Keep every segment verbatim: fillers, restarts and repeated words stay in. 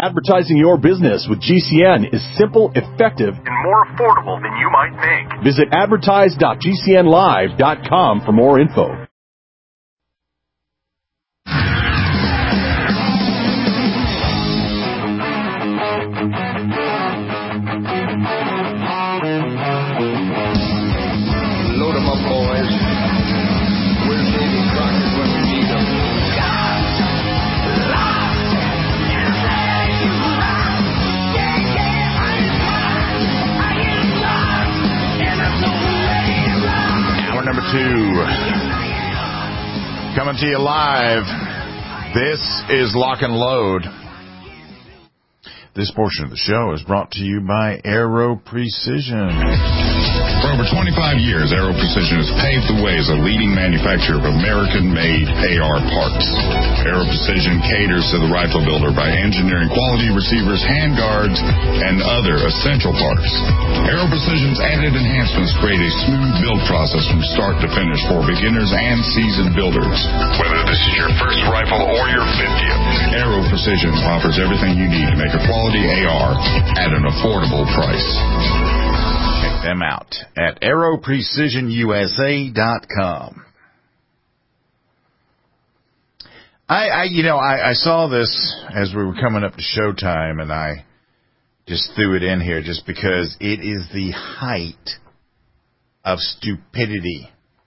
Advertising your business with G C N is simple, effective, and more affordable than you might think. Visit advertise dot g c n live dot com for more info. Load 'em up, boys. Where's Davy Crockett when we need him? Hour number two. Coming to you live. This is Lock and Load. This portion of the show is brought to you by Aero Precision. For over twenty-five years, Aero Precision has paved the way as a leading manufacturer of American-made A R parts. Aero Precision caters to the rifle builder by engineering quality receivers, handguards, and other essential parts. Aero Precision's added enhancements create a smooth build process from start to finish for beginners and seasoned builders. Whether this is your first rifle or your fiftieth, Aero Precision offers everything you need to make a quality A R at an affordable price. Them out at aero precision u s a dot com. I, I, you know, I, I saw this as we were coming up to showtime, and I just threw it in here just because it is the height of stupidity.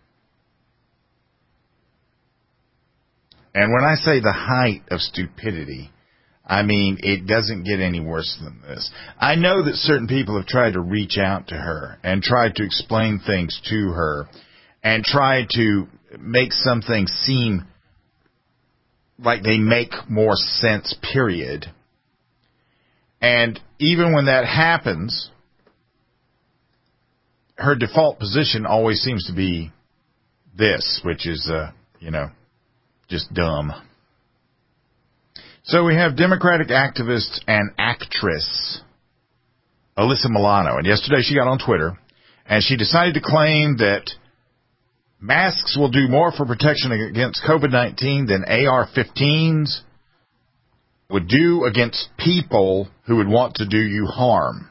And when I say the height of stupidity, I mean, it doesn't get any worse than this. I know that certain people have tried to reach out to her and tried to explain things to her and tried to make some things seem like they make more sense, period. And even when that happens, her default position always seems to be this, which is, uh, you know, just dumb. So we have Democratic activist and actress Alyssa Milano. And yesterday she got on Twitter and she decided to claim that masks will do more for protection against COVID nineteen than A R fifteens would do against people who would want to do you harm.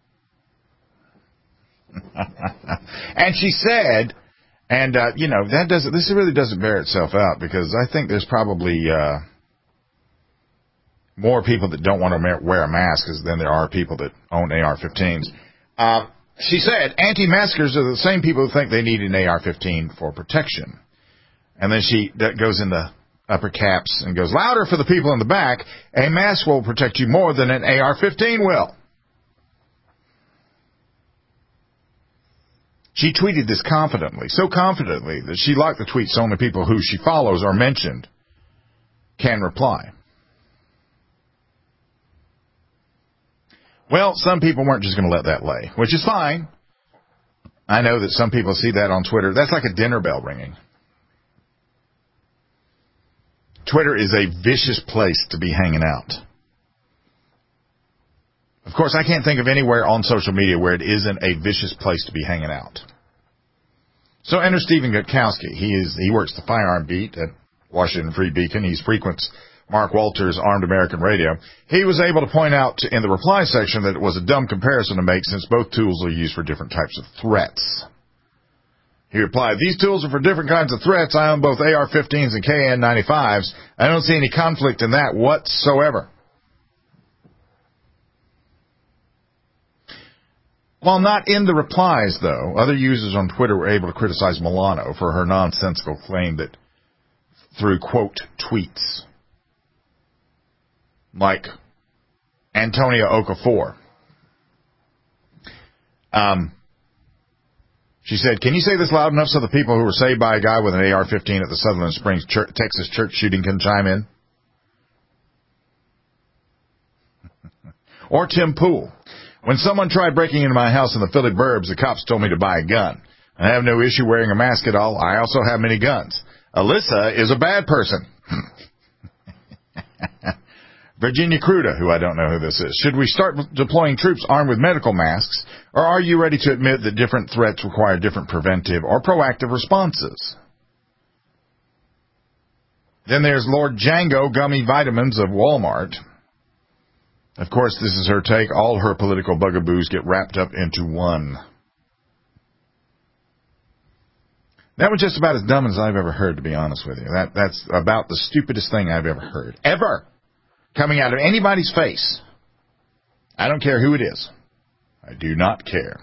And she said, and, uh, you know, that doesn't, this really doesn't bear itself out because I think there's probably, uh, more people that don't want to wear a mask than there are people that own A R fifteens. Uh, she said, anti-maskers are the same people who think they need an A R fifteen for protection. And then she that goes into upper caps and goes, louder for the people in the back, a mask will protect you more than an A R fifteen will. She tweeted this confidently, so confidently that she locked the tweet so only people who she follows or mentioned can reply. Well, some people weren't just going to let that lay, which is fine. I know that some people see that on Twitter. That's like a dinner bell ringing. Twitter is a vicious place to be hanging out. Of course, I can't think of anywhere on social media where it isn't a vicious place to be hanging out. So enter Stephen Gutkowski. He is he works the firearm beat at Washington Free Beacon. He frequents Mark Walters' Armed American Radio. He was able to point out in the reply section that it was a dumb comparison to make since both tools are used for different types of threats. He replied, these tools are for different kinds of threats. I own both A R fifteens and K N ninety-fives. I don't see any conflict in that whatsoever. While not in the replies, though, other users on Twitter were able to criticize Milano for her nonsensical claim that through, quote, tweets. Like Antonia Okafor. Um, she said, can you say this loud enough so the people who were saved by a guy with an A R fifteen at the Sutherland Springs church, Texas church shooting can chime in? Or Tim Pool. When someone tried breaking into my house in the Philly burbs, the cops told me to buy a gun. I have no issue wearing a mask at all. I also have many guns. Alyssa is a bad person. Virginia Cruda, who I don't know who this is. Should we start deploying troops armed with medical masks, or are you ready to admit that different threats require different preventive or proactive responses? Then there's Lord Django Gummy Vitamins of Walmart. Of course, this is her take. All her political bugaboos get wrapped up into one. That was just about as dumb as I've ever heard, to be honest with you. That That's about the stupidest thing I've ever heard. Ever. Coming out of anybody's face. I don't care who it is. I do not care.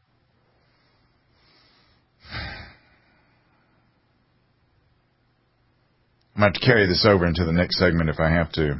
I'm going to have to carry this over into the next segment if I have to.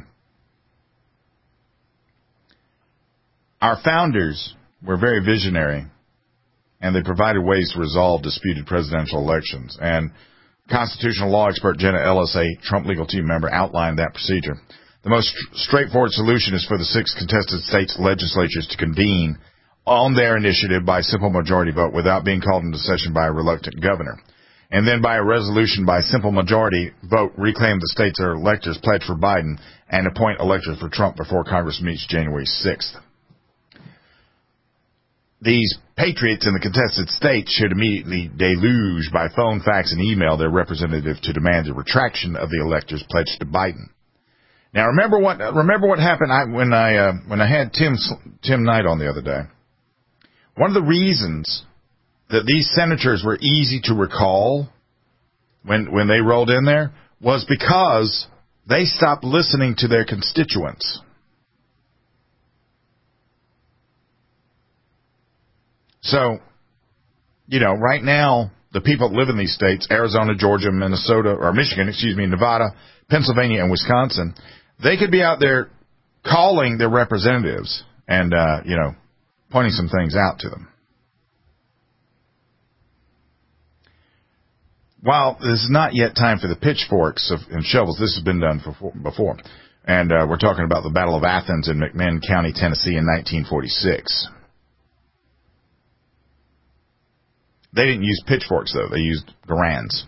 Our founders were very visionary, and they provided ways to resolve disputed presidential elections. And constitutional law expert Jenna Ellis, a Trump legal team member, outlined that procedure. The most straightforward solution is for the six contested states' legislatures to convene on their initiative by simple majority vote without being called into session by a reluctant governor. And then by a resolution by simple majority vote, reclaim the states' electors, pledge for Biden, and appoint electors for Trump before Congress meets January sixth. These patriots in the contested states should immediately deluge by phone, fax, and email their representative to demand the retraction of the electors pledged to Biden. Now, remember what remember what happened I, when I uh, when I had Tim Tim Knight on the other day. One of the reasons that these senators were easy to recall when when they rolled in there was because they stopped listening to their constituents. So, you know, right now, the people that live in these states, Arizona, Georgia, Minnesota, or Michigan, excuse me, Nevada, Pennsylvania, and Wisconsin, they could be out there calling their representatives and, uh, you know, pointing some things out to them. While this is not yet time for the pitchforks of, and shovels, this has been done before. And uh, we're talking about the Battle of Athens in McMinn County, Tennessee in nineteen forty-six. They didn't use pitchforks, though. They used Garans.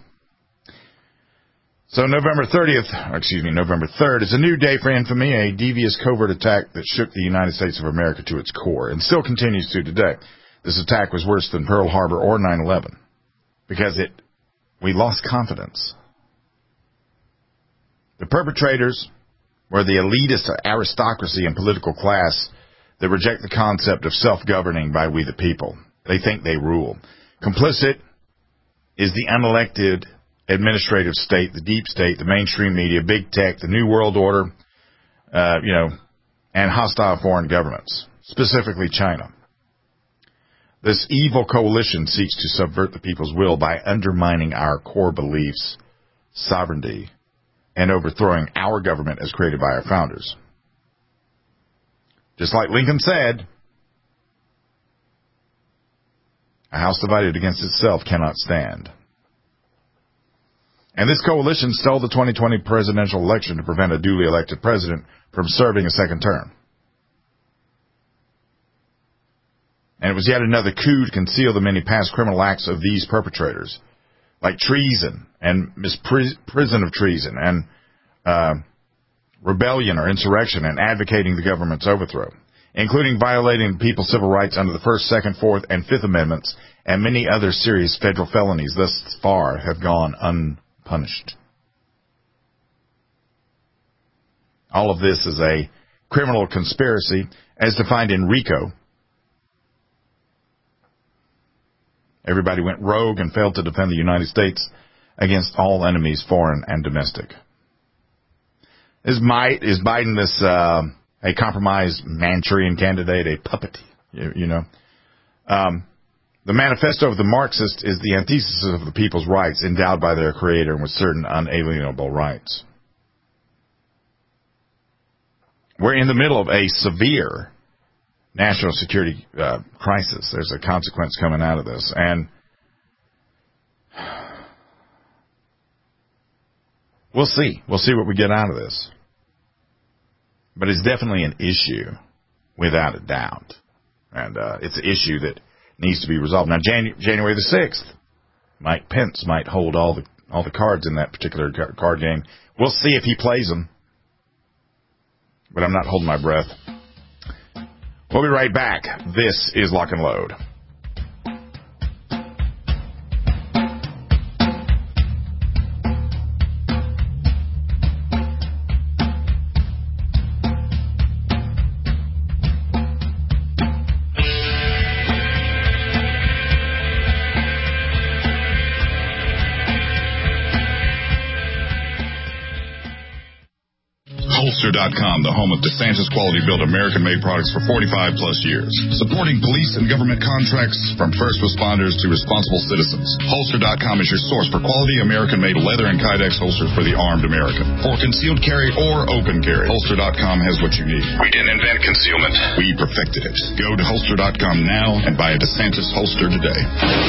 So November thirtieth, or excuse me, November third is a new day for infamy, a devious covert attack that shook the United States of America to its core and still continues to today. This attack was worse than Pearl Harbor or nine eleven because it we lost confidence. The perpetrators were the elitist aristocracy and political class that reject the concept of self-governing by we the people. They think they rule. Complicit is the unelected administrative state, the deep state, the mainstream media, big tech, the New World Order, uh, you know, and hostile foreign governments, specifically China. This evil coalition seeks to subvert the people's will by undermining our core beliefs, sovereignty, and overthrowing our government as created by our founders. Just like Lincoln said, a house divided against itself cannot stand. And this coalition stole the twenty twenty presidential election to prevent a duly elected president from serving a second term. And it was yet another coup to conceal the many past criminal acts of these perpetrators, like treason and misprision of treason and uh, rebellion or insurrection and advocating the government's overthrow, including violating people's civil rights under the First, Second, Fourth, and Fifth Amendments, and many other serious federal felonies thus far have gone unpunished. All of this is a criminal conspiracy as defined in RICO. Everybody went rogue and failed to defend the United States against all enemies, foreign and domestic. Is, my, is Biden this uh, a compromised Manchurian candidate, a puppet, you, you know? Um, the manifesto of the Marxist is the antithesis of the people's rights endowed by their creator and with certain unalienable rights. We're in the middle of a severe national security uh, crisis. There's a consequence coming out of this. And we'll see. We'll see what we get out of this. But it's definitely an issue, without a doubt. And uh, it's an issue that needs to be resolved. Now, Janu- January the sixth, Mike Pence might hold all the all the cards in that particular card game. We'll see if he plays them. But I'm not holding my breath. We'll be right back. This is Lock and Load. dot com, the home of DeSantis quality-built American-made products for forty-five plus years. Supporting police and government contracts from first responders to responsible citizens. Holster dot com is your source for quality American-made leather and Kydex holsters for the armed American. For concealed carry or open carry, Holster dot com has what you need. We didn't invent concealment. We perfected it. Go to Holster dot com now and buy a DeSantis holster today.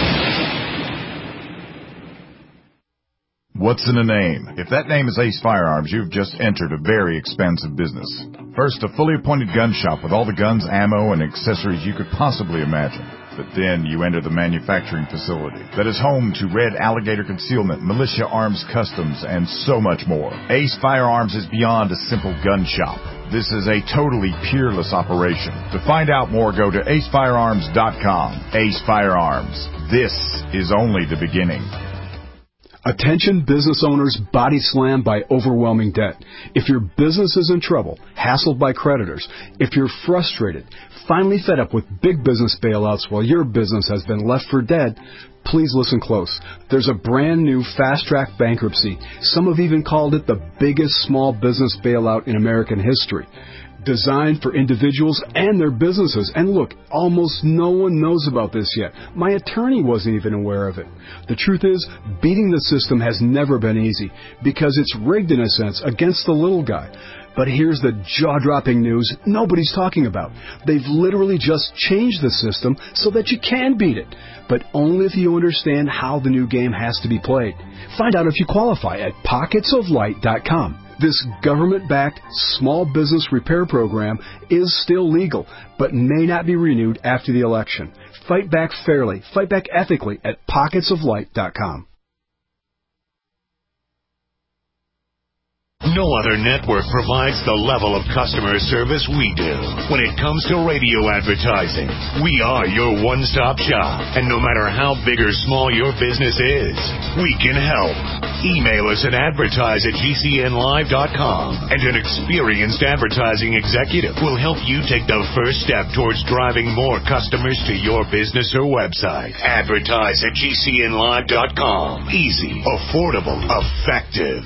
What's in a name? If that name is Ace Firearms, you've just entered a very expansive business. First, a fully appointed gun shop with all the guns, ammo, and accessories you could possibly imagine. But then you enter the manufacturing facility that is home to Red Alligator Concealment, Militia Arms Customs, and so much more. Ace Firearms is beyond a simple gun shop. This is a totally peerless operation. To find out more, go to ace firearms dot com. Ace Firearms. This is only the beginning. Attention business owners body slammed by overwhelming debt. If your business is in trouble, hassled by creditors, if you're frustrated, finally fed up with big business bailouts while your business has been left for dead, please listen close. There's a brand new fast-track bankruptcy. Some have even called it the biggest small business bailout in American history. Designed for individuals and their businesses. And look, almost no one knows about this yet. My attorney wasn't even aware of it. The truth is, beating the system has never been easy because it's rigged in a sense against the little guy. But here's the jaw-dropping news nobody's talking about. They've literally just changed the system so that you can beat it, but only if you understand how the new game has to be played. Find out if you qualify at pockets of light dot com. This government-backed small business repair program is still legal, but may not be renewed after the election. Fight back fairly, fight back ethically at pockets of light dot com. No other network provides the level of customer service we do. When it comes to radio advertising, we are your one-stop shop. And no matter how big or small your business is, we can help. Email us at advertise at G C N live dot com, and an experienced advertising executive will help you take the first step towards driving more customers to your business or website. Advertise at G C N live dot com. Easy, affordable, effective.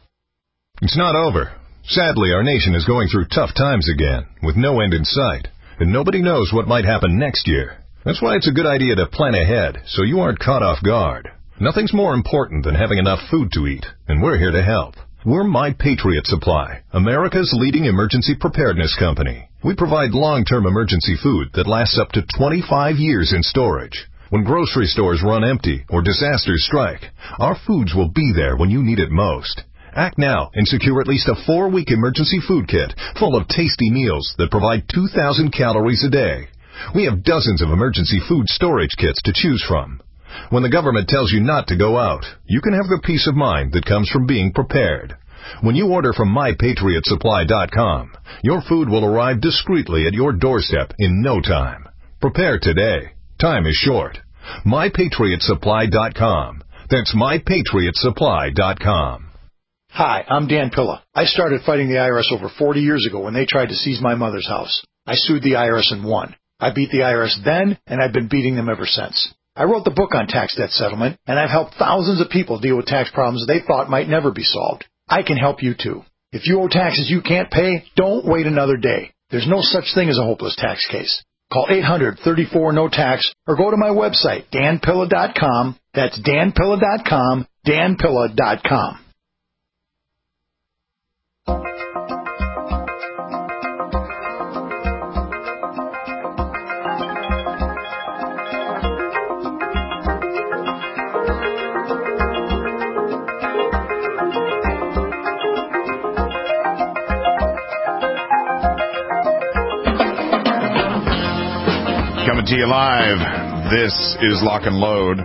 It's not over. Sadly, our nation is going through tough times again, with no end in sight, and nobody knows what might happen next year. That's why it's a good idea to plan ahead, so you aren't caught off guard. Nothing's more important than having enough food to eat, and we're here to help. We're My Patriot Supply, America's leading emergency preparedness company. We provide long-term emergency food that lasts up to twenty-five years in storage. When grocery stores run empty or disasters strike, our foods will be there when you need it most. Act now and secure at least a four-week emergency food kit full of tasty meals that provide two thousand calories a day. We have dozens of emergency food storage kits to choose from. When the government tells you not to go out, you can have the peace of mind that comes from being prepared. When you order from my patriot supply dot com, your food will arrive discreetly at your doorstep in no time. Prepare today. Time is short. my patriot supply dot com. That's my patriot supply dot com. Hi, I'm Dan Pilla. I started fighting the I R S over forty years ago when they tried to seize my mother's house. I sued the I R S and won. I beat the I R S then, and I've been beating them ever since. I wrote the book on tax debt settlement, and I've helped thousands of people deal with tax problems they thought might never be solved. I can help you too. If you owe taxes you can't pay, don't wait another day. There's no such thing as a hopeless tax case. Call eight hundred, thirty-four, no tax or go to my website, dan pilla dot com. That's dan pilla dot com, dan pilla dot com. Coming to you live, this is Lock and Load.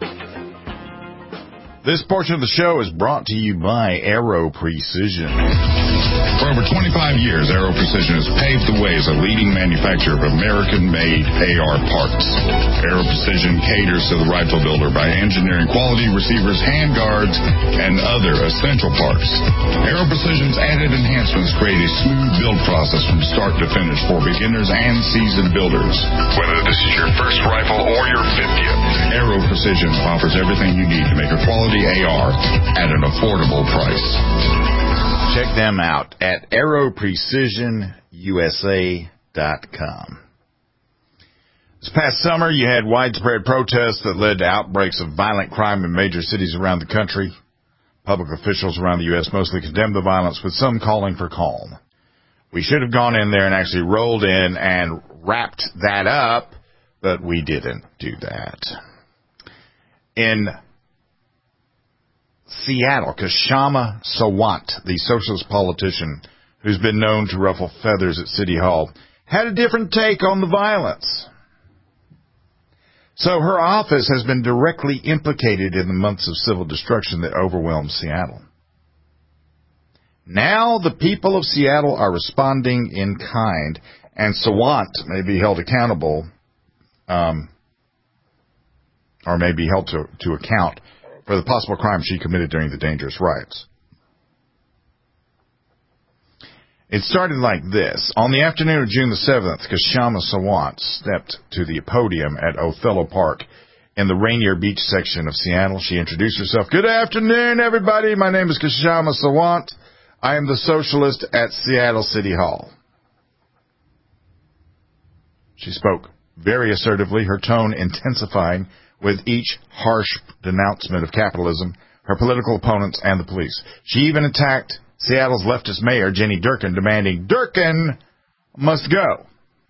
This portion of the show is brought to you by Aero Precision. For over twenty-five years, Aero Precision has paved the way as a leading manufacturer of American-made A R parts. Aero Precision caters to the rifle builder by engineering quality receivers, handguards, and other essential parts. Aero Precision's added enhancements create a smooth build process from start to finish for beginners and seasoned builders. Whether this is your first rifle or your fiftieth, Aero Precision offers everything you need to make a quality A R at an affordable price. Check them out at aero precision u s a dot com. This past summer, you had widespread protests that led to outbreaks of violent crime in major cities around the country. Public officials around the U S mostly condemned the violence, with some calling for calm. We should have gone in there and actually rolled in and wrapped that up, but we didn't do that. In Seattle, Kshama Sawant, the socialist politician who's been known to ruffle feathers at City Hall, had a different take on the violence. So her office has been directly implicated in the months of civil destruction that overwhelmed Seattle. Now the people of Seattle are responding in kind, and Sawant may be held accountable, um, or may be held to, to account for the possible crime she committed during the dangerous riots. It started like this. On the afternoon of June the seventh, Kshama Sawant stepped to the podium at Othello Park in the Rainier Beach section of Seattle. She introduced herself. Good afternoon, everybody. My name is Kshama Sawant. I am the socialist at Seattle City Hall. She spoke very assertively, her tone intensifying with each harsh denouncement of capitalism, her political opponents, and the police. She even attacked Seattle's leftist mayor, Jenny Durkin, demanding Durkin must go.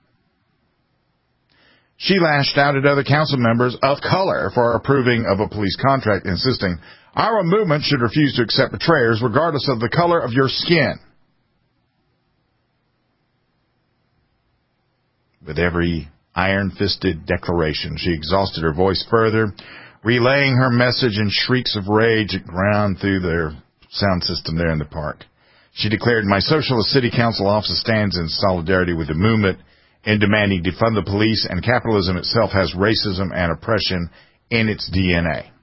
She lashed out at other council members of color for approving of a police contract, insisting, our movement should refuse to accept betrayers regardless of the color of your skin. With every iron-fisted declaration, she exhausted her voice further, relaying her message in shrieks of rage that ground through their sound system there in the park. She declared, my socialist city council office stands in solidarity with the movement in demanding defund the police, and capitalism itself has racism and oppression in its D N A.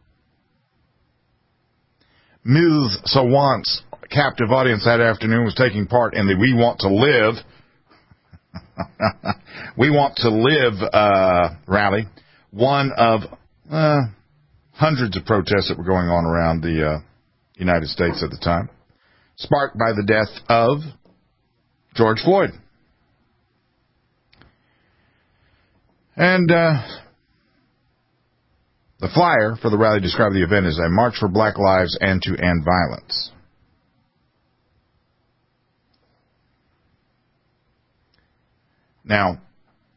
Miz Sawant's captive audience that afternoon was taking part in the We Want to Live We Want to Live uh, rally, one of uh, hundreds of protests that were going on around the uh, United States at the time, sparked by the death of George Floyd. And uh, the flyer for the rally described the event as a march for black lives and to end violence. Now,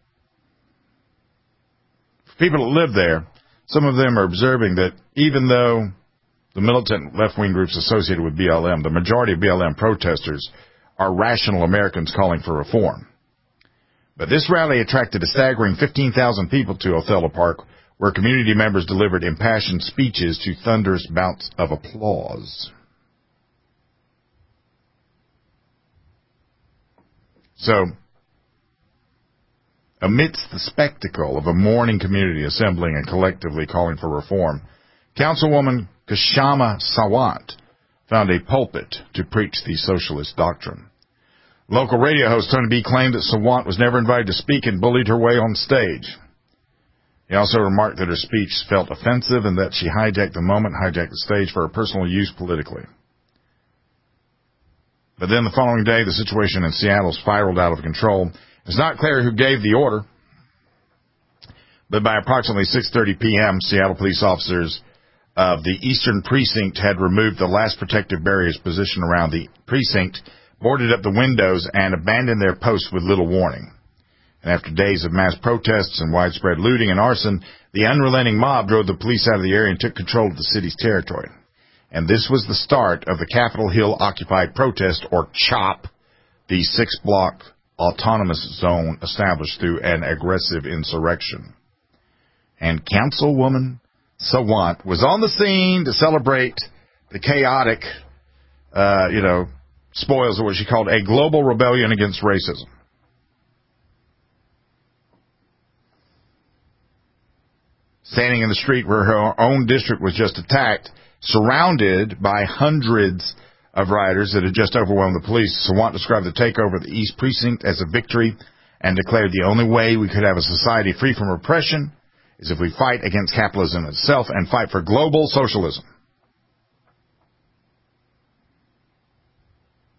for people that live there, some of them are observing that even though the militant left-wing groups associated with B L M, the majority of B L M protesters are rational Americans calling for reform. But this rally attracted a staggering fifteen thousand people to Othello Park, where community members delivered impassioned speeches to thunderous bouts of applause. So, amidst the spectacle of a mourning community assembling and collectively calling for reform, Councilwoman Kshama Sawant found a pulpit to preach the socialist doctrine. Local radio host Tony B. claimed that Sawant was never invited to speak and bullied her way on stage. He also remarked that her speech felt offensive and that she hijacked the moment, hijacked the stage for her personal use politically. But then the following day, the situation in Seattle spiraled out of control. It's not clear who gave the order, but by approximately six thirty p.m., Seattle police officers of the Eastern Precinct had removed the last protective barriers positioned around the precinct, boarded up the windows, and abandoned their posts with little warning. And after days of mass protests and widespread looting and arson, the unrelenting mob drove the police out of the area and took control of the city's territory. And this was the start of the Capitol Hill Occupied Protest, or CHOP, the six-block autonomous zone established through an aggressive insurrection. And Councilwoman Sawant was on the scene to celebrate the chaotic, uh, you know, spoils of what she called a global rebellion against racism. Standing in the street where her own district was just attacked, surrounded by hundreds of rioters that had just overwhelmed the police, Sawant described the takeover of the East Precinct as a victory and declared the only way we could have a society free from repression is if we fight against capitalism itself and fight for global socialism.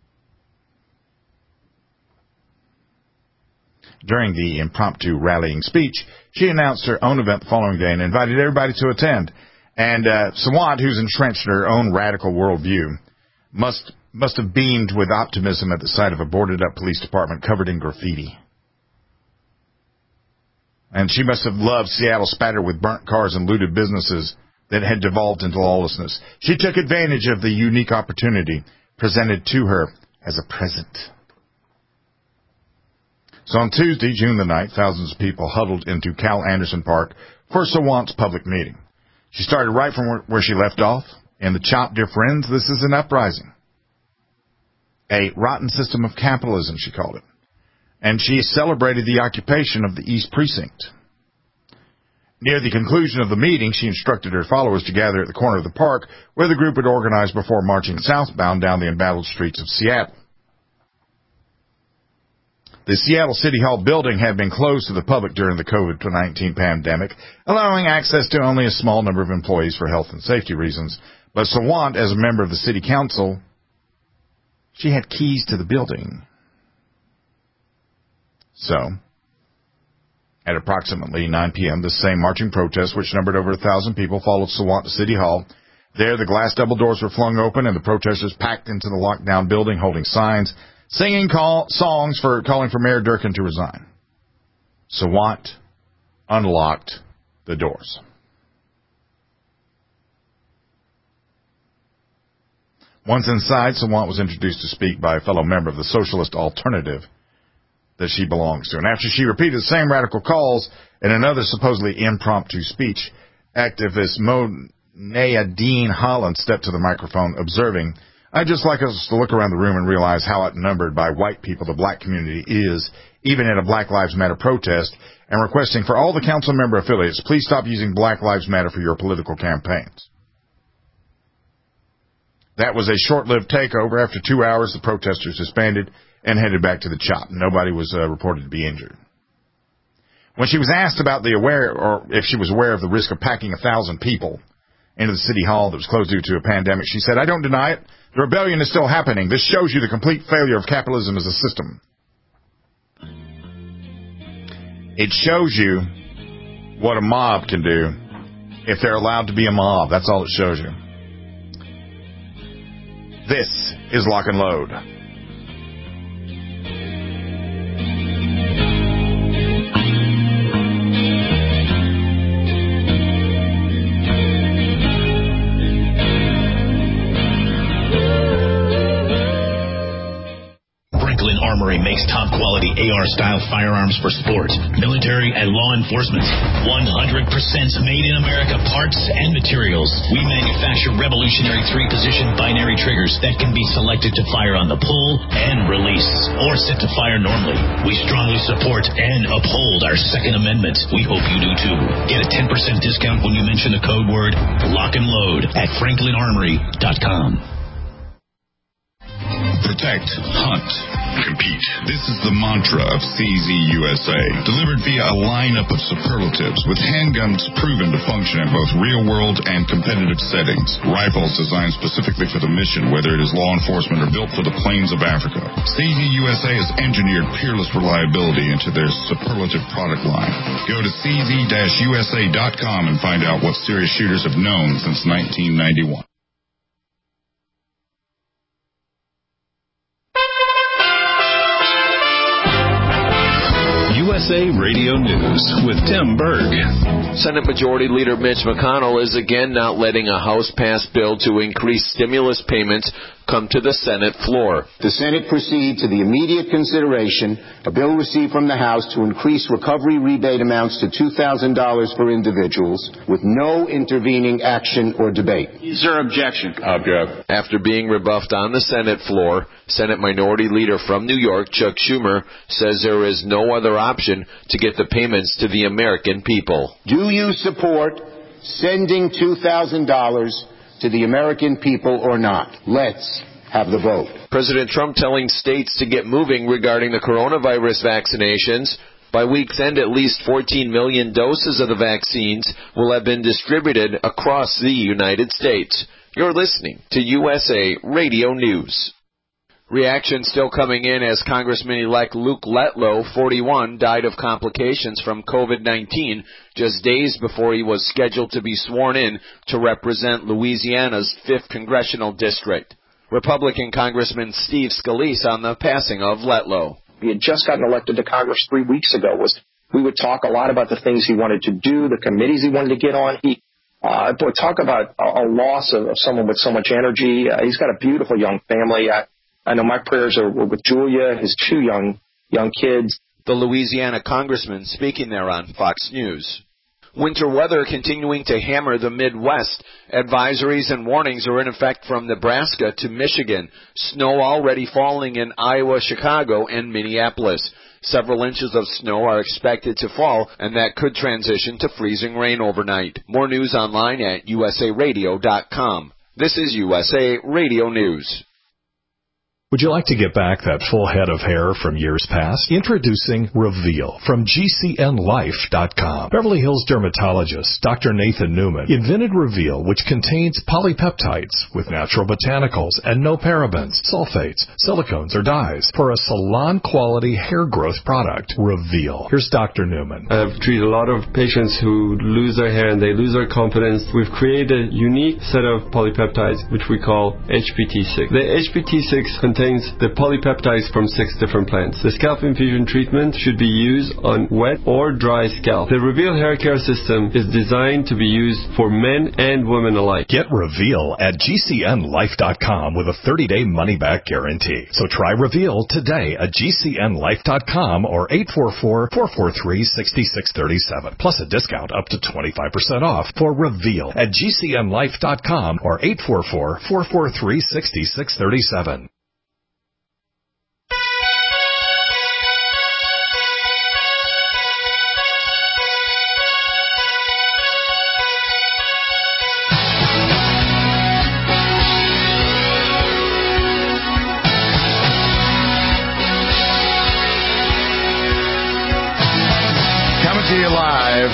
During the impromptu rallying speech, she announced her own event the following day and invited everybody to attend. And uh, Sawant, who's entrenched in her own radical worldview, must must have beamed with optimism at the sight of a boarded-up police department covered in graffiti. And she must have loved Seattle spattered with burnt cars and looted businesses that had devolved into lawlessness. She took advantage of the unique opportunity presented to her as a present. So on Tuesday, June the ninth, thousands of people huddled into Cal Anderson Park for Sawant's public meeting. She started right from where she left off. In the chop, dear friends, this is an uprising. A rotten system of capitalism, she called it. And she celebrated the occupation of the East Precinct. Near the conclusion of the meeting, she instructed her followers to gather at the corner of the park where the group had organized before marching southbound down the embattled streets of Seattle. The Seattle City Hall building had been closed to the public during the COVID nineteen pandemic, allowing access to only a small number of employees for health and safety reasons. But Sawant, as a member of the city council, she had keys to the building. So, at approximately nine p.m., the same marching protest, which numbered over a thousand people, followed Sawant to City Hall. There, the glass double doors were flung open, and the protesters packed into the lockdown building, holding signs, singing call, songs for calling for Mayor Durkin to resign. Sawant unlocked the doors. Once inside, Sawant was introduced to speak by a fellow member of the Socialist Alternative that she belongs to. And after she repeated the same radical calls in another supposedly impromptu speech, activist Monea Dean Holland stepped to the microphone, observing, "I'd just like us to look around the room and realize how outnumbered by white people the black community is, even at a Black Lives Matter protest, and requesting for all the council member affiliates, please stop using Black Lives Matter for your political campaigns." That was a short-lived takeover. After two hours, the protesters disbanded and headed back to the chop. Nobody was uh, reported to be injured. When she was asked about the aware, or if she was aware of the risk of packing a thousand people into the city hall that was closed due to a pandemic, she said, "I don't deny it. The rebellion is still happening. This shows you the complete failure of capitalism as a system. It shows you what a mob can do if they're allowed to be a mob. That's all it shows you." This is Lock and Load. Armory makes top-quality A R-style firearms for sport, military, and law enforcement. one hundred percent made in America parts and materials. We manufacture revolutionary three-position binary triggers that can be selected to fire on the pull and release, or set to fire normally. We strongly support and uphold our Second Amendment. We hope you do too. Get a ten percent discount when you mention the code word Lock and Load at franklin armory dot com. Protect, hunt, compete. This is the mantra of C Z U S A, delivered via a lineup of superlatives with handguns proven to function in both real-world and competitive settings. Rifles designed specifically for the mission, whether it is law enforcement or built for the plains of Africa. C Z U S A has engineered peerless reliability into their superlative product line. Go to C Z U S A dot com and find out what serious shooters have known since nineteen ninety-one. U S A Radio News with Tim Berg. Senate Majority Leader Mitch McConnell is again not letting a House-passed bill to increase stimulus payments come to the Senate floor. The Senate proceed to the immediate consideration a bill received from the House to increase recovery rebate amounts to two thousand dollars for individuals with no intervening action or debate. Is there objection? Object. After being rebuffed on the Senate floor, Senate Minority Leader from New York, Chuck Schumer, says there is no other option to get the payments to the American people. Do you support sending two thousand dollars to the American people or not? Let's have the vote. President Trump telling states to get moving regarding the coronavirus vaccinations. By week's end, at least fourteen million doses of the vaccines will have been distributed across the United States. You're listening to U S A Radio News. Reaction still coming in as Congressman-elect Luke Letlow, forty-one, died of complications from COVID nineteen just days before he was scheduled to be sworn in to represent Louisiana's fifth Congressional District. Republican Congressman Steve Scalise on the passing of Letlow. He had just gotten elected to Congress three weeks ago. Was we would talk a lot about the things he wanted to do, the committees he wanted to get on. He uh, boy, talk about a, a loss of, of someone with so much energy. Uh, he's got a beautiful young family. I, I know my prayers are with Julia, his two young young kids. The Louisiana congressman speaking there on Fox News. Winter weather continuing to hammer the Midwest. Advisories and warnings are in effect from Nebraska to Michigan. Snow already falling in Iowa, Chicago, and Minneapolis. Several inches of snow are expected to fall, and that could transition to freezing rain overnight. More news online at U S A radio dot com. This is U S A Radio News. Would you like to get back that full head of hair from years past? Introducing Reveal from G C N life dot com. Beverly Hills dermatologist Doctor Nathan Newman invented Reveal, which contains polypeptides with natural botanicals and no parabens, sulfates, silicones, or dyes for a salon-quality hair growth product. Reveal. Here's Doctor Newman. I've treated a lot of patients who lose their hair and they lose their confidence. We've created a unique set of polypeptides, which we call H P T six. The H P T six contains the polypeptides from six different plants. The scalp infusion treatment should be used on wet or dry scalp. The Reveal hair care system is designed to be used for men and women alike. Get Reveal at G C N life dot com with a thirty-day money-back guarantee. So try Reveal today at G C N life dot com or eight four four, four four three, six six three seven. Plus a discount up to twenty-five percent off for Reveal at G C N life dot com or eight four four, four four three, six six three seven. Live.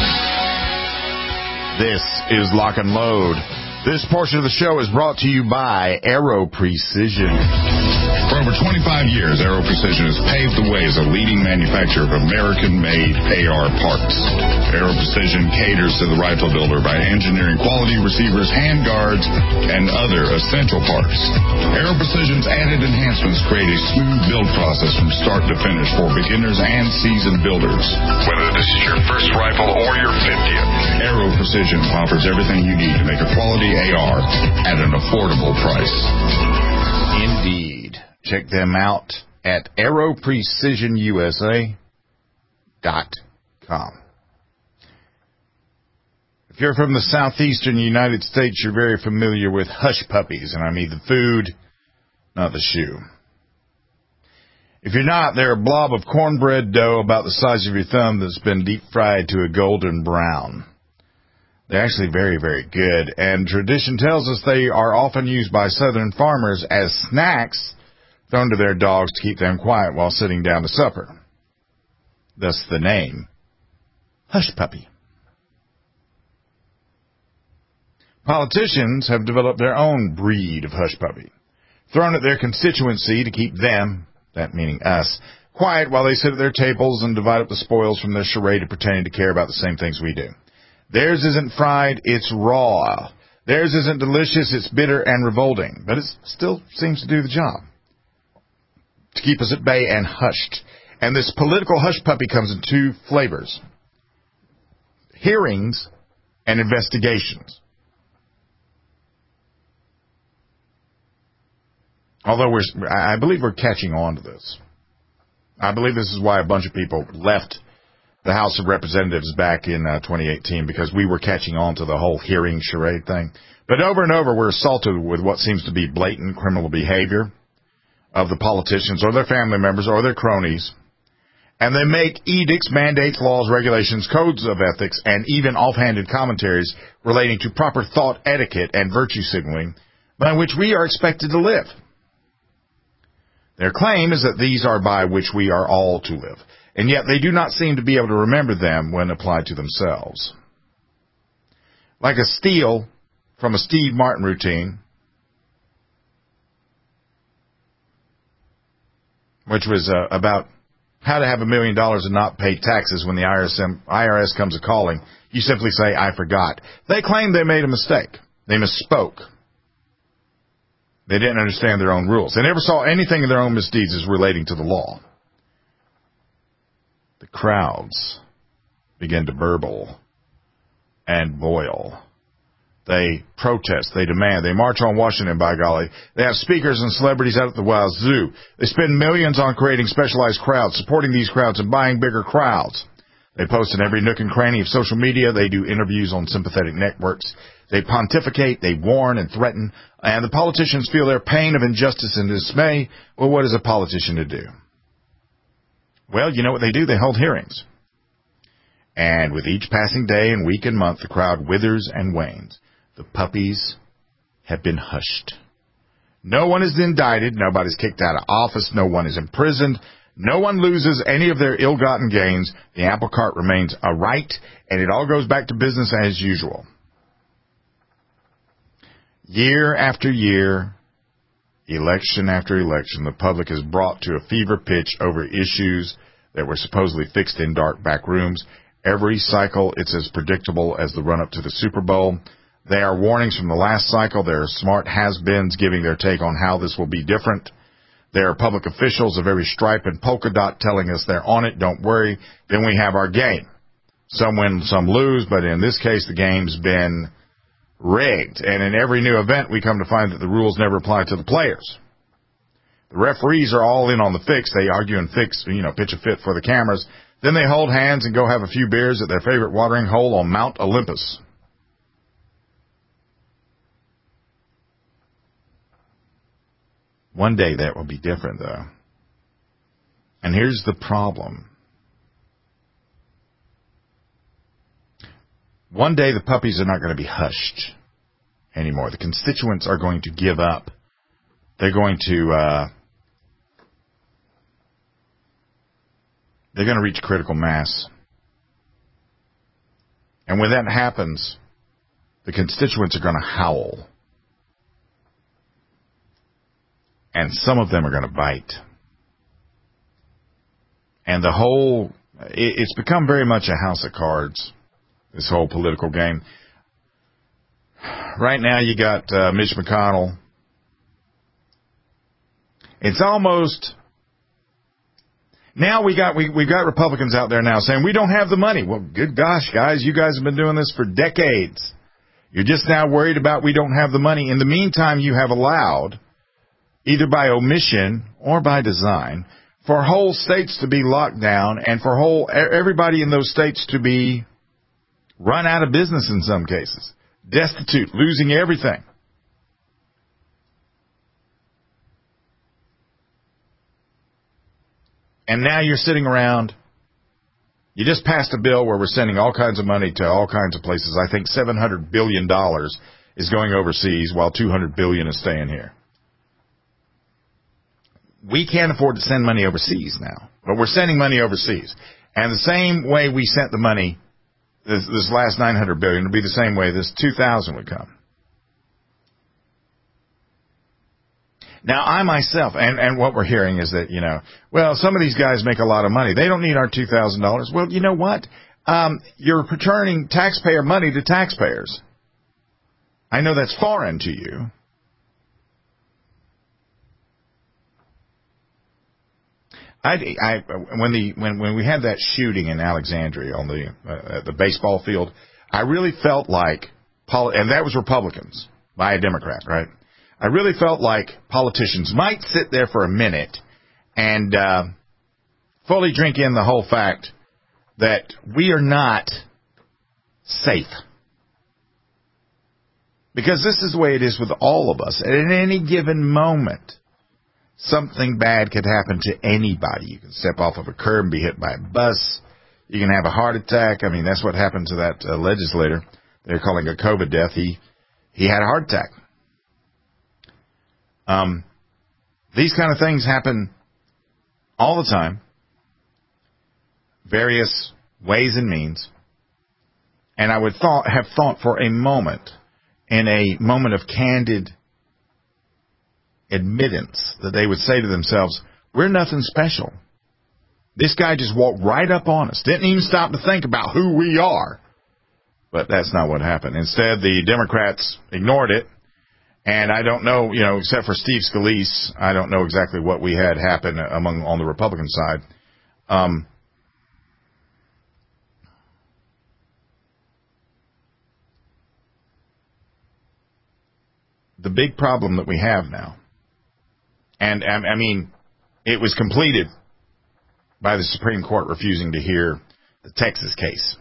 This is Lock and Load. This portion of the show is brought to you by Aero Precision. For over twenty-five years, Aero Precision has paved the way as a leading manufacturer of American-made A R parts. Aero Precision caters to the rifle builder by engineering quality receivers, handguards, and other essential parts. Aero Precision's added enhancements create a smooth build process from start to finish for beginners and seasoned builders. Whether this is your first rifle or your fiftieth, Aero Precision offers everything you need to make a quality A R at an affordable price. Indeed. Check them out at Aero Precision U S A dot com. If you're from the southeastern United States, you're very familiar with hush puppies, and I mean the food, not the shoe. If you're not, they're a blob of cornbread dough about the size of your thumb that's been deep fried to a golden brown. They're actually very, very good, and tradition tells us they are often used by southern farmers as snacks thrown to their dogs to keep them quiet while sitting down to supper. Thus the name, Hush Puppy. Politicians have developed their own breed of hush puppy, thrown at their constituency to keep them, that meaning us, quiet while they sit at their tables and divide up the spoils from their charade of pretending to care about the same things we do. Theirs isn't fried, it's raw. Theirs isn't delicious, it's bitter and revolting, but it still seems to do the job. To keep us at bay and hushed. And this political hush puppy comes in two flavors: hearings and investigations. Although we're, I believe we're catching on to this. I believe this is why a bunch of people left the House of Representatives back in uh, twenty eighteen, because we were catching on to the whole hearing charade thing. But over and over, we're assaulted with what seems to be blatant criminal behavior of the politicians or their family members or their cronies. And they make edicts, mandates, laws, regulations, codes of ethics, and even offhanded commentaries relating to proper thought etiquette and virtue signaling by which we are expected to live. Their claim is that these are by which we are all to live, and yet they do not seem to be able to remember them when applied to themselves. Like a steal from a Steve Martin routine, which was uh, about how to have a million dollars and not pay taxes when the I R S, I R S comes a-calling. You simply say, I forgot. They claimed they made a mistake. They misspoke. They didn't understand their own rules. They never saw anything in their own misdeeds as relating to the law. The crowds begin to burble and boil. They protest. They demand. They march on Washington, by golly. They have speakers and celebrities out at the Wild Zoo. They spend millions on creating specialized crowds, supporting these crowds, and buying bigger crowds. They post in every nook and cranny of social media. They do interviews on sympathetic networks. They pontificate. They warn and threaten. And the politicians feel their pain of injustice and dismay. Well, what is a politician to do? Well, you know what they do? They hold hearings. And with each passing day and week and month, the crowd withers and wanes. The puppies have been hushed. No one is indicted. Nobody's kicked out of office. No one is imprisoned. No one loses any of their ill-gotten gains. The apple cart remains a right, and it all goes back to business as usual. Year after year, election after election, the public is brought to a fever pitch over issues that were supposedly fixed in dark back rooms. Every cycle, it's as predictable as the run-up to the Super Bowl. There are warnings from the last cycle. There are smart has-beens giving their take on how this will be different. There are public officials of every stripe and polka dot telling us they're on it, don't worry. Then we have our game. Some win, some lose, but in this case, the game's been rigged. And in every new event, we come to find that the rules never apply to the players. The referees are all in on the fix. They argue and fix, you know, pitch a fit for the cameras. Then they hold hands and go have a few beers at their favorite watering hole on Mount Olympus. One day that will be different, though. And here's the problem. One day the puppies are not going to be hushed anymore. The constituents are going to give up. They're going to uh, they're going to reach critical mass. And when that happens, the constituents are going to howl. And some of them are going to bite. And the whole, it's become very much a house of cards, this whole political game. Right now you got uh, Mitch McConnell. It's almost, now we got, we, we got Republicans out there now saying, we don't have the money. Well, good gosh, guys, you guys have been doing this for decades. You're just now worried about we don't have the money. In the meantime, you have allowed, either by omission or by design, for whole states to be locked down and for whole everybody in those states to be run out of business in some cases, destitute, losing everything. And now you're sitting around, you just passed a bill where we're sending all kinds of money to all kinds of places. I think seven hundred billion dollars is going overseas while two hundred billion dollars is staying here. We can't afford to send money overseas now, but we're sending money overseas. And the same way we sent the money, this, this last nine hundred billion dollars, would be the same way this two thousand would come. Now, I myself, and, and what we're hearing is that, you know, well, some of these guys make a lot of money. They don't need our two thousand dollars. Well, you know what? Um, you're returning taxpayer money to taxpayers. I know that's foreign to you. I, I, when the when when we had that shooting in Alexandria on the uh, at the baseball field, I really felt like, and that was Republicans by a Democrat, right? I really felt like politicians might sit there for a minute and uh, fully drink in the whole fact that we are not safe. Because this is the way it is with all of us. At any given moment, something bad could happen to anybody. You can step off of a curb and be hit by a bus. You can have a heart attack. I mean, that's what happened to that uh, legislator. They're calling a COVID death. He he had a heart attack. Um, these kind of things happen all the time, various ways and means. And I would thought, have thought for a moment, in a moment of candid admittance, that they would say to themselves, We're nothing special. This guy just walked right up on us. Didn't even stop to think about who we are. But that's not what happened. Instead, the Democrats ignored it. And I don't know, you know, except for Steve Scalise, I don't know exactly what we had happen among on the Republican side. Um, the big problem that we have now, and I mean, it was completed by the Supreme Court refusing to hear the Texas case.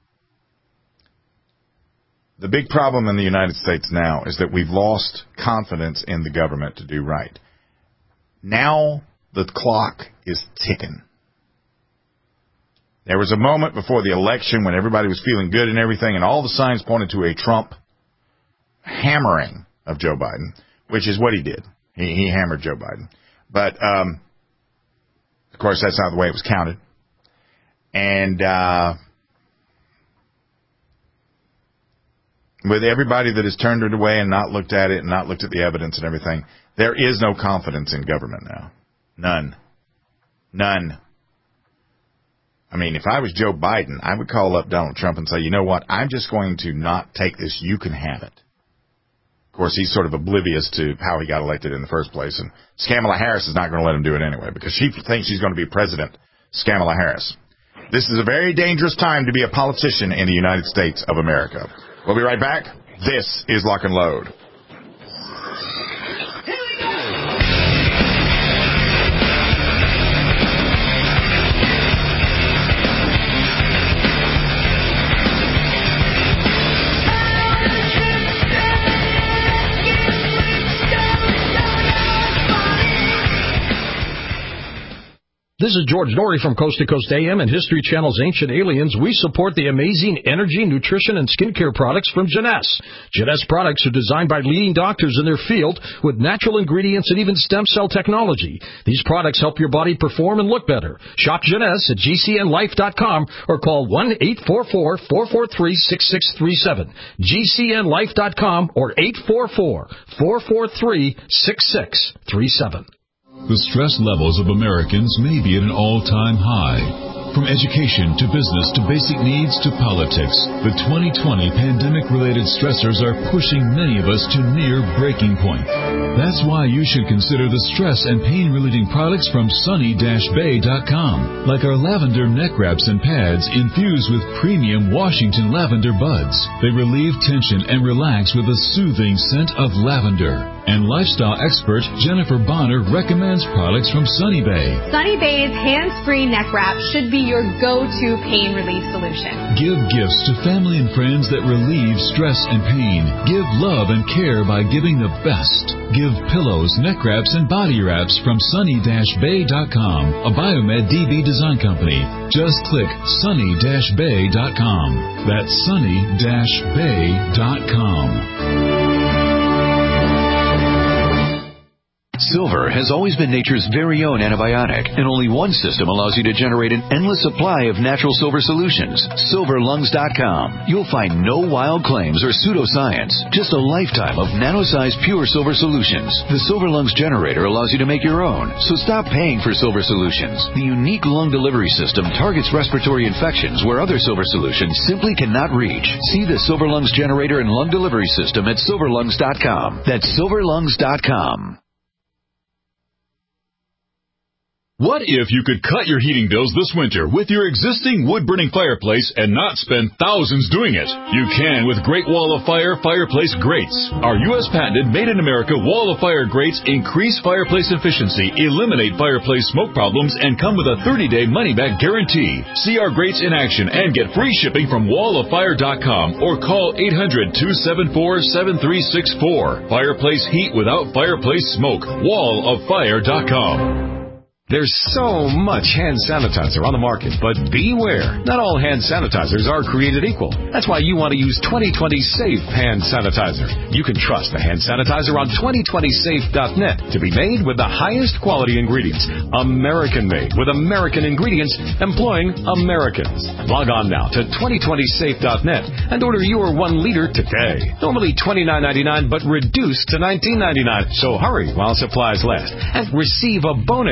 The big problem in the United States now is that we've lost confidence in the government to do right. Now the clock is ticking. There was a moment before the election when everybody was feeling good and everything, and all the signs pointed to a Trump hammering of Joe Biden, which is what he did. He, he hammered Joe Biden. But, um, of course, that's not the way it was counted. And, uh, with everybody that has turned it away and not looked at it and not looked at the evidence and everything, there is no confidence in government now. None. None. I mean, if I was Joe Biden, I would call up Donald Trump and say, you know what, I'm just going to not take this. You can have it. Of course, he's sort of oblivious to how he got elected in the first place. And Kamala Harris is not going to let him do it anyway because she thinks she's going to be president, Kamala Harris. This is a very dangerous time to be a politician in the United States of America. We'll be right back. This is Lock and Load. This is George Norrie from Coast to Coast A M and History Channel's Ancient Aliens. We support the amazing energy, nutrition, and skincare products from Jeunesse. Jeunesse products are designed by leading doctors in their field with natural ingredients and even stem cell technology. These products help your body perform and look better. Shop Jeunesse at G C N life dot com or call one eight four four, four four three, six six three seven. G C N life dot com or eight four four, four four three, six six three seven. The stress levels of Americans may be at an all-time high. From education to business to basic needs to politics, the twenty twenty pandemic-related stressors are pushing many of us to near breaking point. That's why you should consider the stress and pain-relieving products from sunny dash bay dot com, like our lavender neck wraps and pads infused with premium Washington lavender buds. They relieve tension and relax with a soothing scent of lavender. And lifestyle expert Jennifer Bonner recommends products from Sunny Bay. Sunny Bay's hands-free neck wrap should be your go-to pain relief solution. Give gifts to family and friends that relieve stress and pain. Give love and care by giving the best. Give pillows, neck wraps, and body wraps from sunny dash bay dot com, a Biomed D B design company. Just click sunny dash bay dot com. That's sunny dash bay dot com. Silver has always been nature's very own antibiotic, and only one system allows you to generate an endless supply of natural silver solutions. silver lungs dot com. You'll find no wild claims or pseudoscience, just a lifetime of nano-sized pure silver solutions. The Silver Lungs generator allows you to make your own, so stop paying for silver solutions. The unique lung delivery system targets respiratory infections where other silver solutions simply cannot reach. See the Silver Lungs generator and lung delivery system at silver lungs dot com. That's silver lungs dot com. What if you could cut your heating bills this winter with your existing wood-burning fireplace and not spend thousands doing it? You can with Great Wall of Fire fireplace grates. Our U S patented made-in-America Wall of Fire grates increase fireplace efficiency, eliminate fireplace smoke problems, and come with a thirty-day money-back guarantee. See our grates in action and get free shipping from wall of fire dot com or call eight hundred, two seven four, seven three six four. Fireplace heat without fireplace smoke. wall of fire dot com. There's so much hand sanitizer on the market, but beware. Not all hand sanitizers are created equal. That's why you want to use twenty twenty Safe Hand Sanitizer. You can trust the hand sanitizer on twenty twenty safe dot net to be made with the highest quality ingredients. American-made with American ingredients employing Americans. Log on now to twenty twenty safe dot net and order your one liter today. Normally twenty-nine ninety-nine, but reduced to nineteen ninety-nine. So hurry while supplies last and receive a bonus.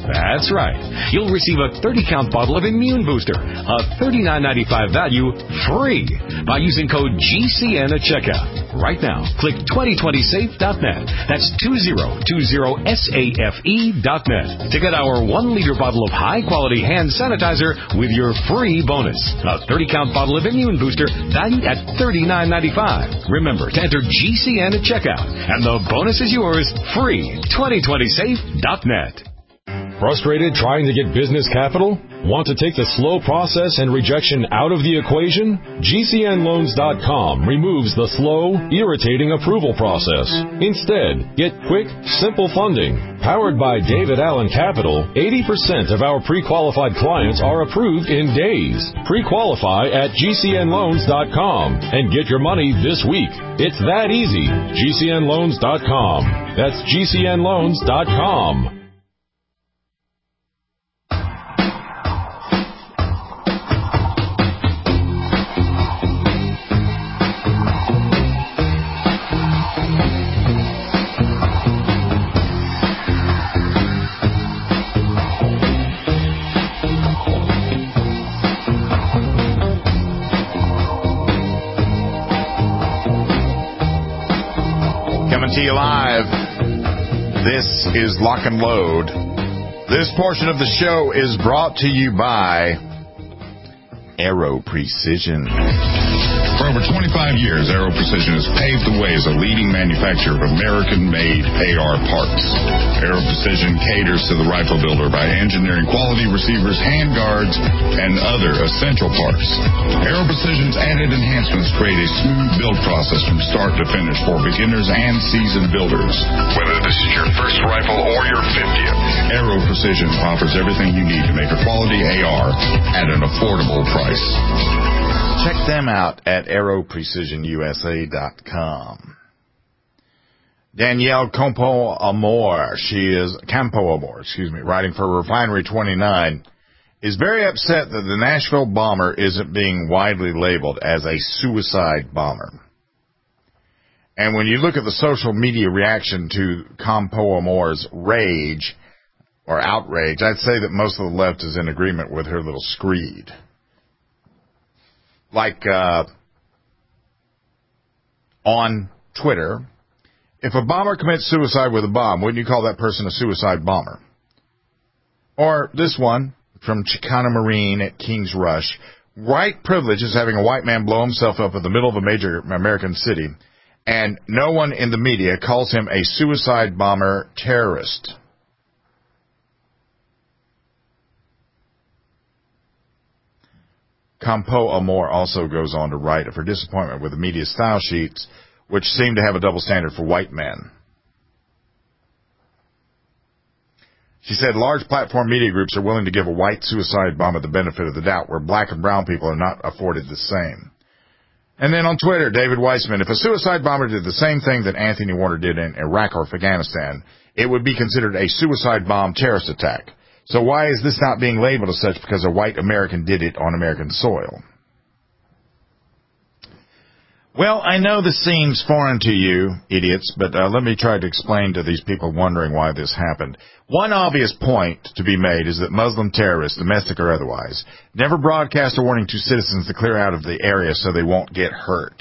That's right. You'll receive a thirty count bottle of Immune Booster, a thirty-nine ninety-five value, free by using code G C N at checkout. Right now, click twenty twenty safe dot net. That's twenty twenty safe dot net to get our one liter bottle of high-quality hand sanitizer with your free bonus. A thirty count bottle of Immune Booster valued at thirty-nine ninety-five. Remember to enter G C N at checkout, and the bonus is yours free. twenty twenty safe dot net. Frustrated trying to get business capital? Want to take the slow process and rejection out of the equation? G C N loans dot com removes the slow, irritating approval process. Instead, get quick, simple funding. Powered by David Allen Capital, eighty percent of our pre-qualified clients are approved in days. Pre-qualify at G C N loans dot com and get your money this week. It's that easy. G C N loans dot com. That's G C N loans dot com. To you live. This is Lock and Load. This portion of the show is brought to you by Aero Precision. For over twenty-five years, Aero Precision has paved the way as a leading manufacturer of American-made A R parts. Aero Precision caters to the rifle builder by engineering quality receivers, handguards, and other essential parts. Aero Precision's added enhancements create a smooth build process from start to finish for beginners and seasoned builders. Whether this is your first rifle or your fiftieth, Aero Precision offers everything you need to make a quality A R at an affordable price. Check them out at aero precision U S A dot com. Danielle Campo Amor, she is Campo Amor, excuse me, writing for Refinery twenty-nine, is very upset that the Nashville bomber isn't being widely labeled as a suicide bomber. And when you look at the social media reaction to Campo Amor's rage or outrage, I'd say that most of the left is in agreement with her little screed. Like uh, on Twitter, if a bomber commits suicide with a bomb, wouldn't you call that person a suicide bomber? Or this one from Chicana Marine at King's Rush. White privilege is having a white man blow himself up in the middle of a major American city, and no one in the media calls him a suicide bomber terrorist. Campo Amor also goes on to write of her disappointment with the media style sheets, which seem to have a double standard for white men. She said large platform media groups are willing to give a white suicide bomber the benefit of the doubt, where black and brown people are not afforded the same. And then on Twitter, David Weissman, if a suicide bomber did the same thing that Anthony Warner did in Iraq or Afghanistan, it would be considered a suicide bomb terrorist attack. So why is this not being labeled as such because a white American did it on American soil? Well, I know this seems foreign to you, idiots, but uh, let me try to explain to these people wondering why this happened. One obvious point to be made is that Muslim terrorists, domestic or otherwise, never broadcast a warning to citizens to clear out of the area so they won't get hurt.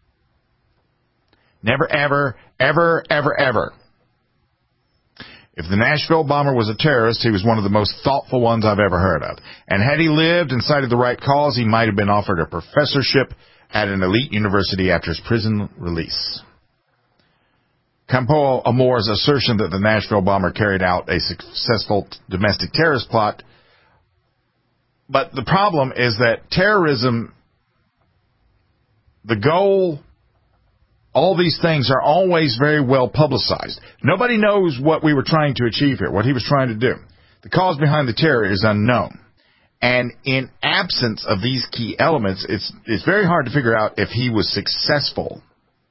Never, ever, ever, ever, ever. If the Nashville bomber was a terrorist, he was one of the most thoughtful ones I've ever heard of. And had he lived and cited the right cause, he might have been offered a professorship at an elite university after his prison release. Campo Amor's assertion that the Nashville bomber carried out a successful domestic terrorist plot. But the problem is that terrorism, the goal, all these things are always very well publicized. Nobody knows what we were trying to achieve here, what he was trying to do. The cause behind the terror is unknown. And in absence of these key elements, it's it's very hard to figure out if he was successful.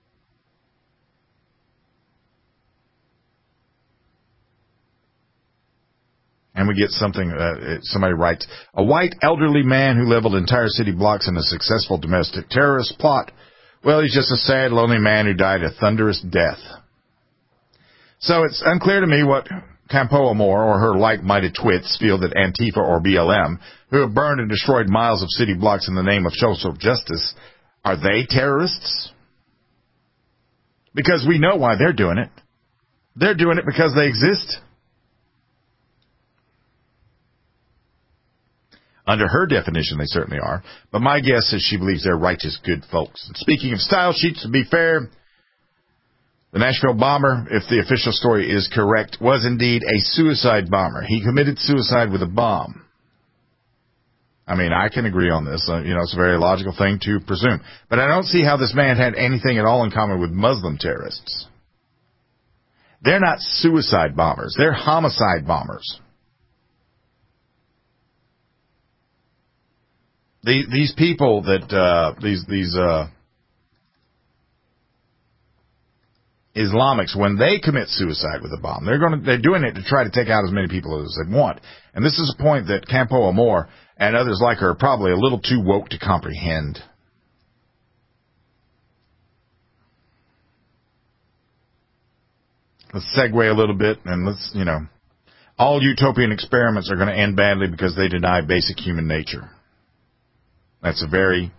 And we get something, uh, somebody writes, a white elderly man who leveled entire city blocks in a successful domestic terrorist plot. Well, he's just a sad, lonely man who died a thunderous death. So it's unclear to me what Kampoa Moore or her like-minded twits feel that Antifa or B L M, who have burned and destroyed miles of city blocks in the name of social justice, are they terrorists? Because we know why they're doing it. They're doing it because they exist. Under her definition, they certainly are. But my guess is she believes they're righteous, good folks. And speaking of style sheets, to be fair, the Nashville bomber, if the official story is correct, was indeed a suicide bomber. He committed suicide with a bomb. I mean, I can agree on this. Uh, you know, it's a very logical thing to presume. But I don't see how this man had anything at all in common with Muslim terrorists. They're not suicide bombers. They're homicide bombers. The, these people that, uh, these, these, uh, Islamics, when they commit suicide with a bomb, they're going to, they're doing it to try to take out as many people as they want. And this is a point that Kampoa Moore and others like her are probably a little too woke to comprehend. Let's segue a little bit and let's, you know, all utopian experiments are going to end badly because they deny basic human nature. That's a very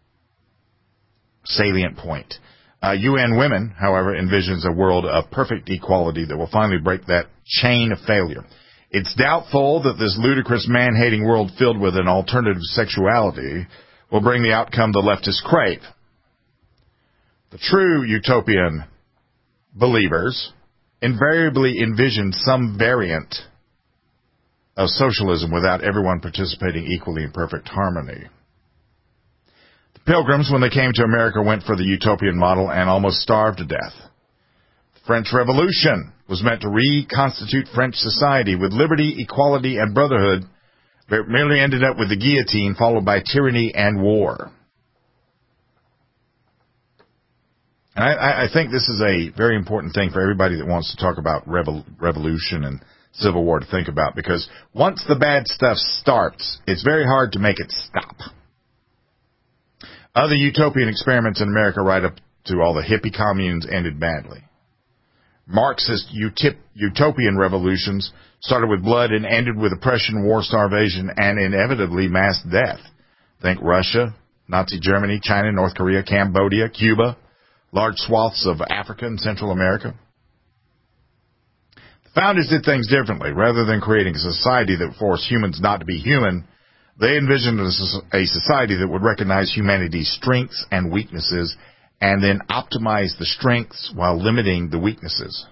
salient point. Uh, U N Women, however, envisions a world of perfect equality that will finally break that chain of failure. It's doubtful that this ludicrous man-hating world filled with an alternative sexuality will bring the outcome the leftists crave. The true utopian believers invariably envision some variant of socialism without everyone participating equally in perfect harmony. Pilgrims, when they came to America, went for the utopian model and almost starved to death. The French Revolution was meant to reconstitute French society with liberty, equality, and brotherhood, but it merely ended up with the guillotine followed by tyranny and war. And I, I think this is a very important thing for everybody that wants to talk about revol- revolution and civil war to think about, because once the bad stuff starts, it's very hard to make it stop. Other utopian experiments in America right up to all the hippie communes ended badly. Marxist utip, utopian revolutions started with blood and ended with oppression, war, starvation, and inevitably mass death. Think Russia, Nazi Germany, China, North Korea, Cambodia, Cuba, large swaths of Africa and Central America. The founders did things differently. Rather than creating a society that forced humans not to be human, they envisioned a society that would recognize humanity's strengths and weaknesses and then optimize the strengths while limiting the weaknesses.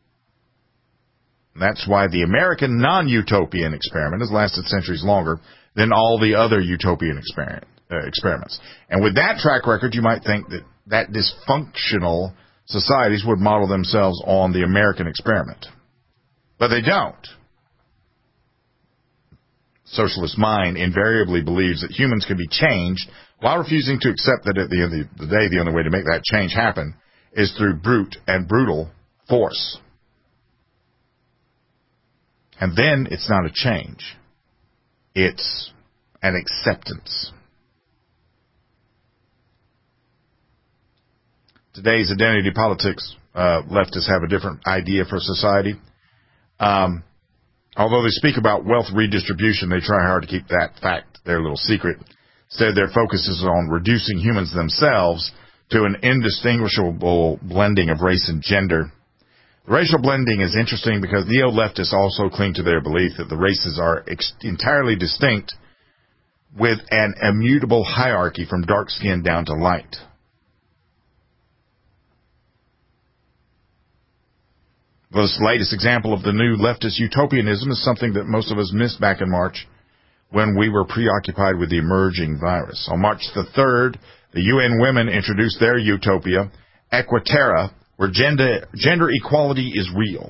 That's why the American non-utopian experiment has lasted centuries longer than all the other utopian experiment, uh, experiments. And with that track record, you might think that, that dysfunctional societies would model themselves on the American experiment. But they don't. Socialist mind invariably believes that humans can be changed while refusing to accept that at the end of the day, the only way to make that change happen is through brute and brutal force. And then it's not a change. It's an acceptance. Today's identity politics, uh, leftists have a different idea for society. Um, Although they speak about wealth redistribution, they try hard to keep that fact their little secret. Instead, their focus is on reducing humans themselves to an indistinguishable blending of race and gender. The racial blending is interesting because neo-leftists also cling to their belief that the races are ex- entirely distinct with an immutable hierarchy from dark skin down to light. This latest example of the new leftist utopianism is something that most of us missed back in March when we were preoccupied with the emerging virus. On March the third, the U N Women introduced their utopia, Equiterra, where gender, gender equality is real.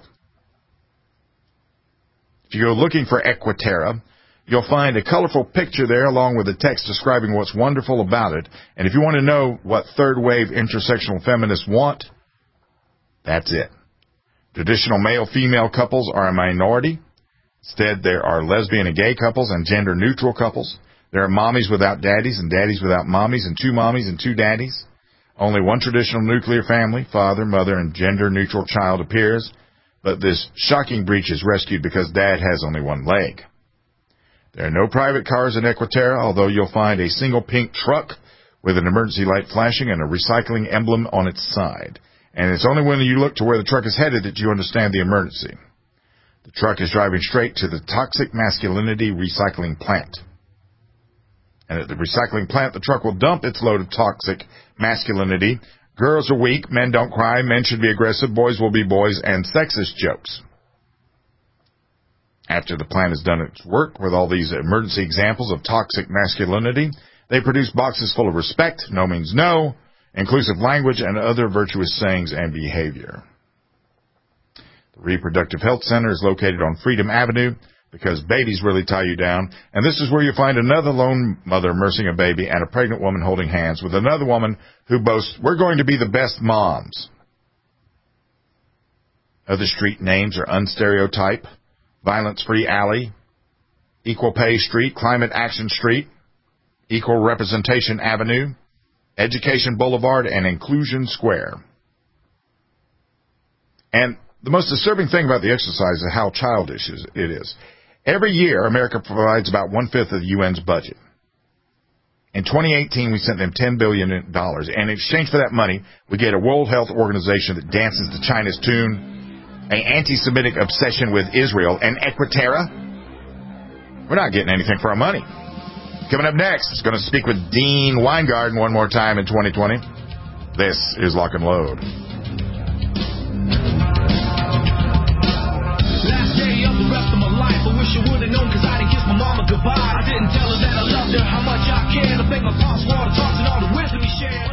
If you go looking for Equiterra, you'll find a colorful picture there along with a text describing what's wonderful about it. And if you want to know what third-wave intersectional feminists want, that's it. Traditional male-female couples are a minority. Instead, there are lesbian and gay couples and gender-neutral couples. There are mommies without daddies and daddies without mommies and two mommies and two daddies. Only one traditional nuclear family, father, mother, and gender-neutral child appears. But this shocking breech is rescued because Dad has only one leg. There are no private cars in Equiterra, although you'll find a single pink truck with an emergency light flashing and a recycling emblem on its side. And it's only when you look to where the truck is headed that you understand the emergency. The truck is driving straight to the Toxic Masculinity Recycling Plant. And at the recycling plant, the truck will dump its load of toxic masculinity. Girls are weak, men don't cry, men should be aggressive, boys will be boys, and sexist jokes. After the plant has done its work with all these emergency examples of toxic masculinity, they produce boxes full of respect, no means no, inclusive language, and other virtuous sayings and behavior. The Reproductive Health Center is located on Freedom Avenue because babies really tie you down, and this is where you find another lone mother nursing a baby and a pregnant woman holding hands with another woman who boasts, "We're going to be the best moms." Other street names are Unstereotype, Violence-Free Alley, Equal Pay Street, Climate Action Street, Equal Representation Avenue, Education Boulevard, and Inclusion Square. And the most disturbing thing about the exercise is how childish it is. Every year, America provides about one-fifth of the U N's budget. In twenty eighteen, we sent them ten billion dollars, and in exchange for that money, we get a World Health Organization that dances to China's tune, an anti-Semitic obsession with Israel, and Equiterra. We're not getting anything for our money. Coming up next, it's going to speak with Dean Weingarten one more time in twenty twenty. This is Lock and Load. Last day of the rest of my life, I wish I would have known, cause I didn't kiss my mama goodbye. I didn't tell her that I loved her, how much I cared. I think my pops water talks and all the wisdom he shared.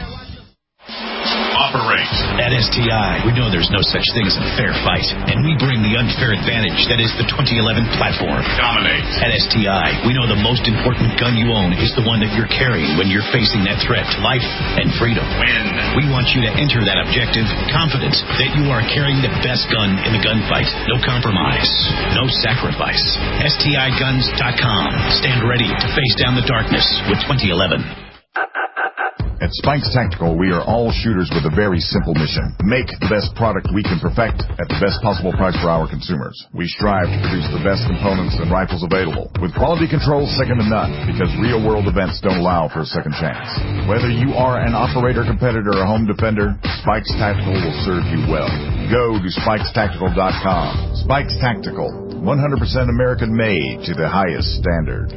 Operate. At S T I, we know there's no such thing as a fair fight, and we bring the unfair advantage that is the twenty eleven platform. Dominate. At S T I, we know the most important gun you own is the one that you're carrying when you're facing that threat to life and freedom. Win. We want you to enter that objective confident that you are carrying the best gun in the gunfight. No compromise. No sacrifice. S T I guns dot com. Stand ready to face down the darkness with twenty eleven. At Spikes Tactical, we are all shooters with a very simple mission. Make the best product we can perfect at the best possible price for our consumers. We strive to produce the best components and rifles available, with quality control second to none, because real-world events don't allow for a second chance. Whether you are an operator, competitor, or home defender, Spikes Tactical will serve you well. Go to Spikes Tactical dot com. Spikes Tactical, one hundred percent American-made to the highest standard.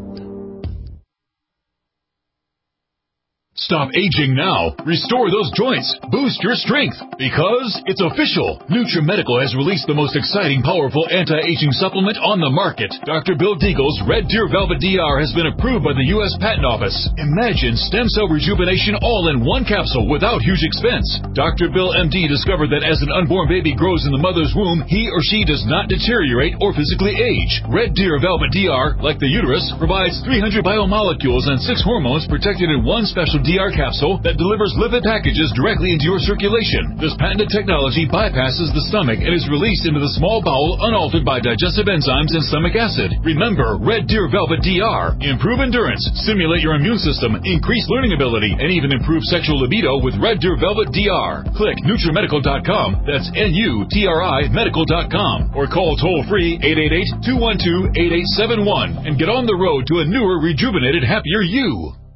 Stop aging now. Restore those joints. Boost your strength. Because it's official. NutriMedical has released the most exciting, powerful anti-aging supplement on the market. Doctor Bill Deagle's Red Deer Velvet D R has been approved by the U S Patent Office. Imagine stem cell rejuvenation all in one capsule without huge expense. Doctor Bill M D discovered that as an unborn baby grows in the mother's womb, he or she does not deteriorate or physically age. Red Deer Velvet D R, like the uterus, provides three hundred biomolecules and six hormones protected in one special D R capsule that delivers lipid packages directly into your circulation. This patented technology bypasses the stomach and is released into the small bowel unaltered by digestive enzymes and stomach acid. Remember, Red Deer Velvet D R. Improve endurance, stimulate your immune system, increase learning ability, and even improve sexual libido with Red Deer Velvet D R. Click NutriMedical dot com, that's N U T R I Medical dot com, or call toll-free eight eight eight, two one two, eight eight seven one and get on the road to a newer, rejuvenated, happier you.